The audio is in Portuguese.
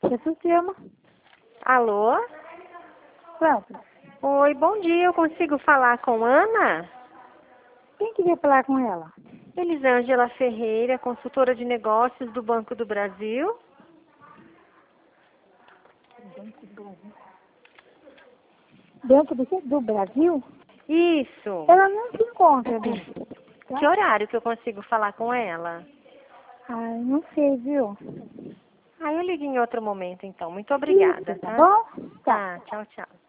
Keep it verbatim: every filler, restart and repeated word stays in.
Esse sistema. Alô? Pronto. Oi, bom dia. Eu consigo falar com Ana? Quem queria falar com ela? Elisângela Ferreira, consultora de negócios do Banco do Brasil. Banco do Brasil. Banco do, quê? Do Brasil? Isso. Ela não se encontra ali. Que horário que eu consigo falar com ela? Ai, não sei, viu? Ah, eu ligo em outro momento, então. Muito obrigada, Isso, tá? tá bom? Tá. Tá, tchau, tchau.